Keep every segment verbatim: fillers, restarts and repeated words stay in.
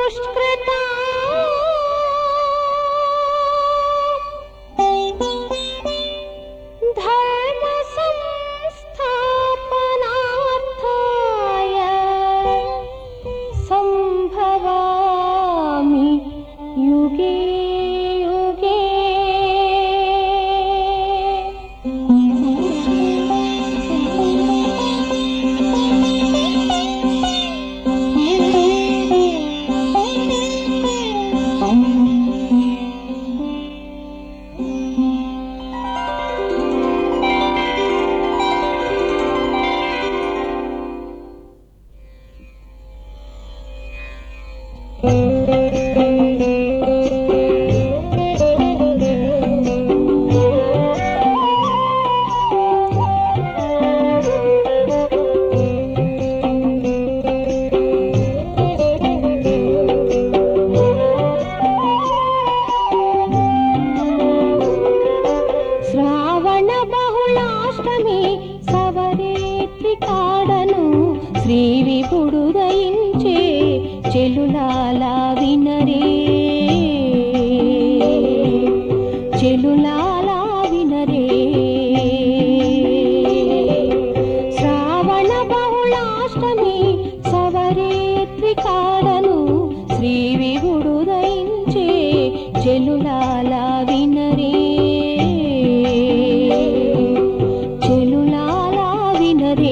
దుష్కృతా ధర్మ సంస్థాపనార్థాయ సంభవామి యుగే యుగే. శ్రావణ బహుళాష్టమి సవరేత్రి కాడను శ్రీ విభుడు దయించే చెలులాలా వినరే చెలులాలా వినరే. శ్రావణ బహుళాష్టమి సవరేత్రి కాడను శ్రీ విభుడు దయించే చెలులాలా వినరే చెలులాలా వినరే.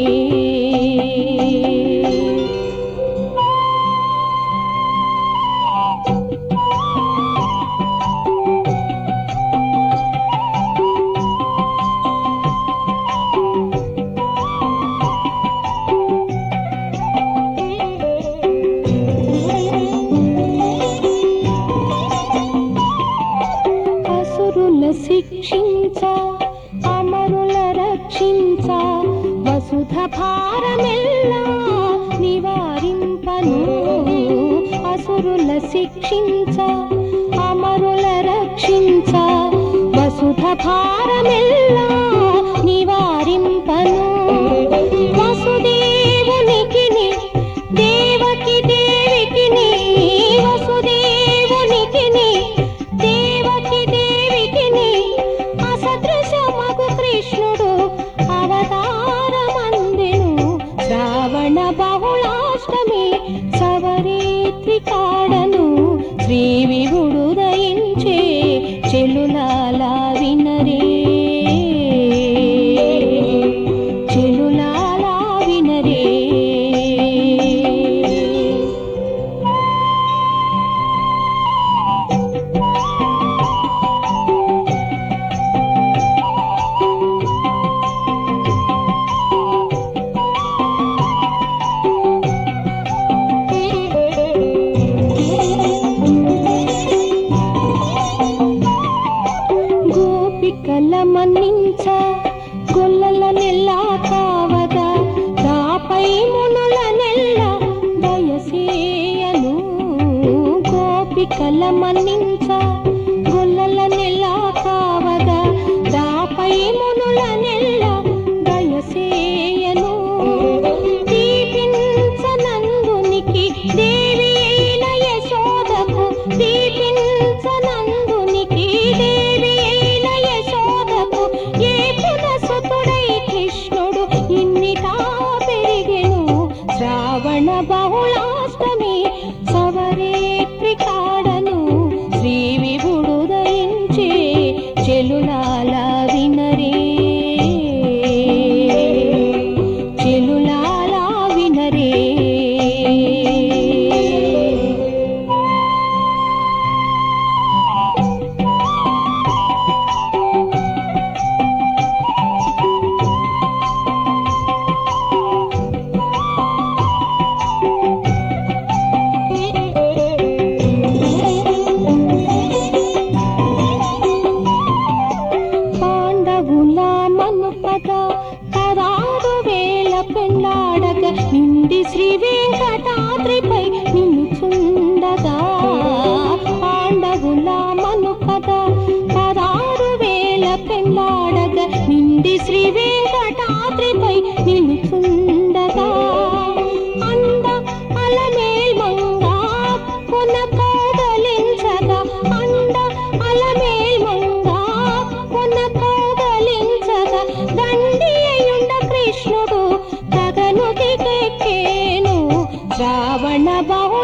అసురుల శిక్షించ అమరుల రక్షించ వసుధ భారమెల్లా నివారింపను. అసురుల శిక్షించ అమరుల రక్షించ వసుధ భారమెల్లా నివారింపను. వసుదేవునికిని దేవకి దేవికిని వసుదేవునికిని దేవకి దేవికిని అసదృశమగు కృష్ణుడు అవతారమందెను. శ్రావణ బహుళాష్టమి సవరేత్రి కాడను శ్రీ విభుడు దయించే చెలులాలా వినరే చెలులాలా వినరే. గోపికల మన్నించ గొల్లల నెల్ల కావద దాపై మునుల నెల్ల దయసేయను. గోపికల మన్నించ గొల్లల నెల్ల కావద దాపై మునుల నెల్ల దయసేయను. దీపించనందునికి దేవి అయిన యశోదకు దీపించనందునికి దేవి అయిన యశోదకు ఏ పునసుతుడై కృష్ణుడు ఇన్నిటా పెరిగెను. శ్రావణ బహుళాష్టమి సవరేత్రి కాడను శ్రీ విభుడు దయించే చెలులాలా వినరే చెలులాలా వినరే.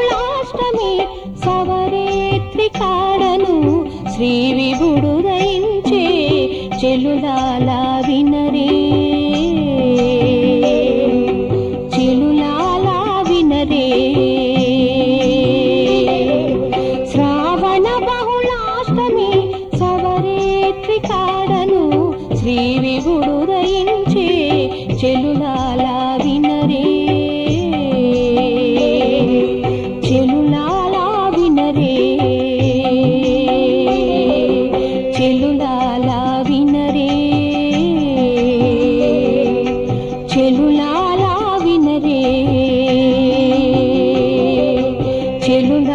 బహుళాష్టమి సవరేత్రి కాడను శ్రీ విభుడు దయించే చెలులాలా వినరే చెలులాలా వినరే శ్రావణ బహుళాష్టమి సవరేత్రి కాడను శ్రీ విభుడు దయించే చెలులాలా వినరే చెలులాలా వినరే చెలులాలా వినరే చెలులాలా వినరే చెలులా